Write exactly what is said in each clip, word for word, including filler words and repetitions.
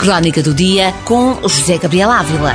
Crónica do Dia com José Gabriel Ávila.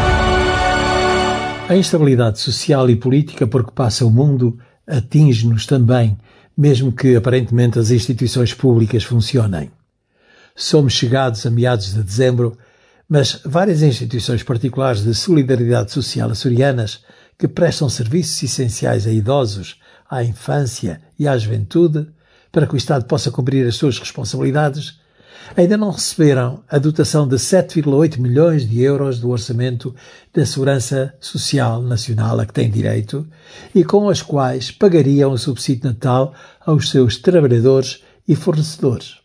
A instabilidade social e política por que passa o mundo atinge-nos também, mesmo que aparentemente as instituições públicas funcionem. Somos chegados a meados de dezembro, mas várias instituições particulares de solidariedade social açorianas que prestam serviços essenciais a idosos, à infância e à juventude, para que o Estado possa cumprir as suas responsabilidades, ainda não receberam a dotação de sete vírgula oito milhões de euros do Orçamento da Segurança Social Nacional a que têm direito e com as quais pagariam o subsídio de Natal aos seus trabalhadores e fornecedores.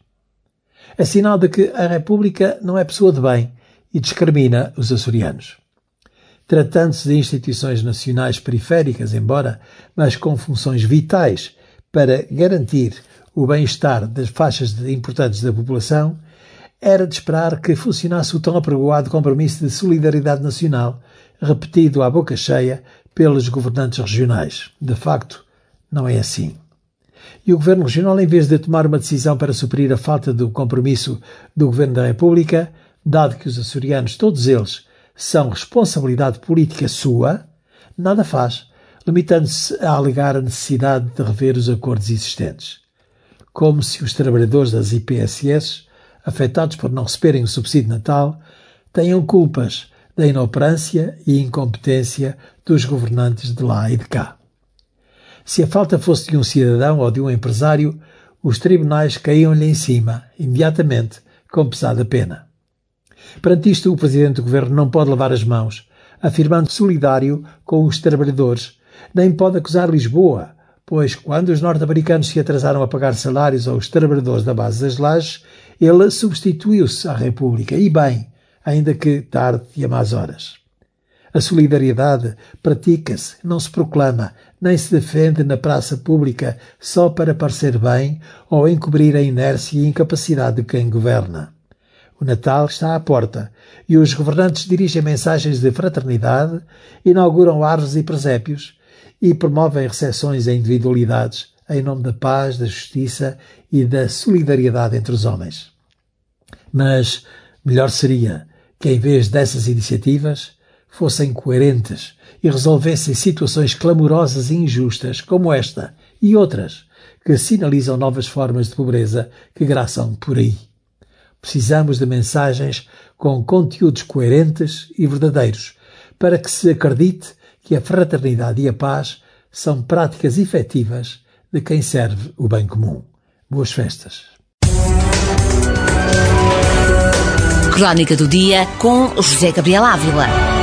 É sinal de que a República não é pessoa de bem e discrimina os açorianos. Tratando-se de instituições nacionais periféricas, embora, mas com funções vitais para garantir o bem-estar das faixas importantes da população, era de esperar que funcionasse o tão apregoado compromisso de solidariedade nacional, repetido à boca cheia pelos governantes regionais. De facto, não é assim. E o Governo Regional, em vez de tomar uma decisão para suprir a falta do compromisso do Governo da República, dado que os açorianos, todos eles, são responsabilidade política sua, nada faz, limitando-se a alegar a necessidade de rever os acordos existentes. Como se os trabalhadores das I P S S, afetados por não receberem o subsídio de Natal, tenham culpas da inoperância e incompetência dos governantes de lá e de cá. Se a falta fosse de um cidadão ou de um empresário, os tribunais caíam-lhe em cima, imediatamente, com pesada pena. Perante isto, o Presidente do Governo não pode lavar as mãos, afirmando solidário com os trabalhadores, nem pode acusar Lisboa, pois quando os norte-americanos se atrasaram a pagar salários aos trabalhadores da base das lajes, ele substituiu-se à República, e bem, ainda que tarde e a más horas. A solidariedade pratica-se, não se proclama, nem se defende na praça pública só para parecer bem ou encobrir a inércia e incapacidade de quem governa. O Natal está à porta e os governantes dirigem mensagens de fraternidade, inauguram árvores e presépios e promovem recepções a individualidades em nome da paz, da justiça e da solidariedade entre os homens. Mas melhor seria que, em vez dessas iniciativas, fossem coerentes e resolvessem situações clamorosas e injustas como esta e outras que sinalizam novas formas de pobreza que graçam por aí. Precisamos de mensagens com conteúdos coerentes e verdadeiros para que se acredite que a fraternidade e a paz são práticas efetivas de quem serve o bem comum. Boas festas. Crónica do Dia com José Gabriel Ávila.